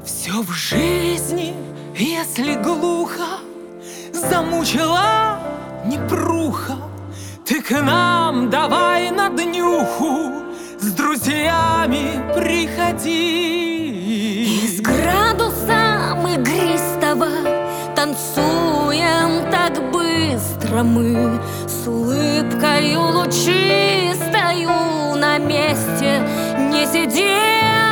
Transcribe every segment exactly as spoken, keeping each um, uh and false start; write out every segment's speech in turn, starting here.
Все в жизни, если глухо замучила непруха, ты к нам давай на днюху с друзьями приходи. И с градусом игристого танцуем так быстро мы, с улыбкою лучистою на месте не сидим.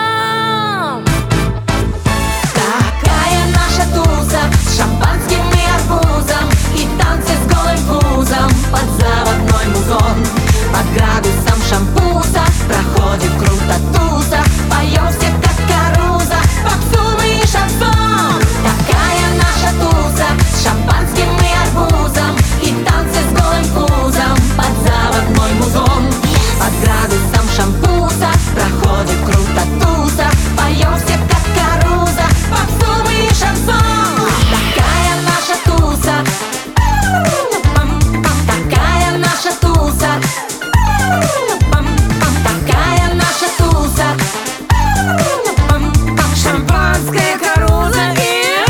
Такая наша туза с шампанским и арбузом, и танцы с голым пузом под заводной музон. Под градусом шампуса проходит круто туза, поем все как каруза, попсу и шансон. Такая наша туза с шампанским и арбузом, и танцы с голым пузом под заводной музон. Под градусом шампуса проходит круто туза, поем все как каруза, попсу и шансон. Такая наша туза, такая наша туза, такая наша туза, шампанское, каруза и...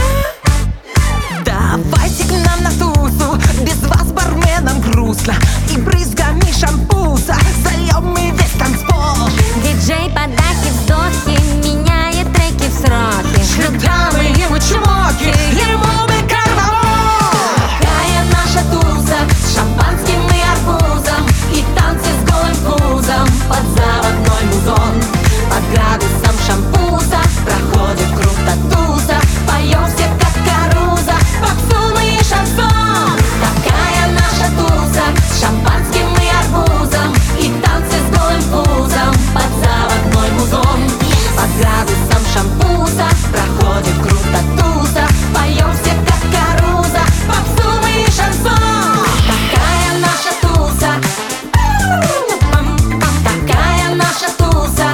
Давайте к нам на тузу, без вас барменам грустно, и брызгами шампуса зальем мы весь танцпол. Диджей подарки вздохи, меняет треки в сроки. Шрифтамы ему чмоки, ему бы карнавал. Такая наша туза с шампанским и арбузом, и танцы с голым пузом под заводной музон. Под градусом шампуса проходит круто туза, поем все как каруза, попсу и шансон. Такая наша туза с шампанским и арбузом, и танцы с голым пузом под заводной музон. Под градусом шампуса проходит круто туза, поем все как каруза, попсу и шансон. Такая наша туза, такая наша туза.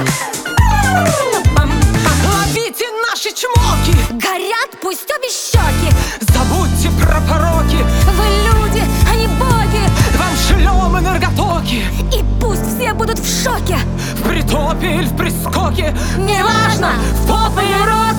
Ловите наши чмоки, Горят пусть обе щеки. забудьте про пороки, Вы люди, а не боги. вам шлем энерготоки. И пусть все будут в шоке. В притопе или в прискоке, Неважно, в поп или рот.